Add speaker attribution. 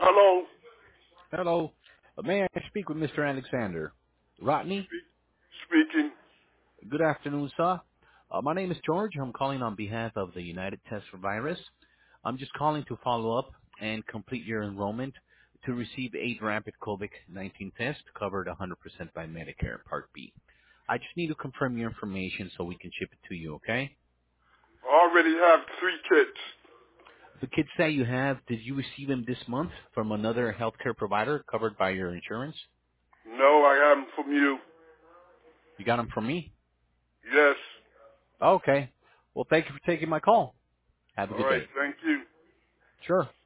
Speaker 1: Hello.
Speaker 2: Hello. May I speak with Mr. Alexander Rodney?
Speaker 1: Speaking.
Speaker 2: Good afternoon, sir. My name is George. I'm calling on behalf of the United Test for Virus. I'm just calling to follow up and complete your enrollment to receive 8 rapid COVID-19 tests covered 100% by Medicare Part B. I just need to confirm your information so we can ship it to you, okay?
Speaker 1: I already have 3 kits.
Speaker 2: The kits that you have, did you receive them this month from another healthcare provider covered by your insurance?
Speaker 1: No, I have them from you.
Speaker 2: You got them from me?
Speaker 1: Yes.
Speaker 2: Okay. Well, thank you for taking my call. Have a
Speaker 1: All
Speaker 2: good
Speaker 1: right.
Speaker 2: day.
Speaker 1: Thank you.
Speaker 2: Sure.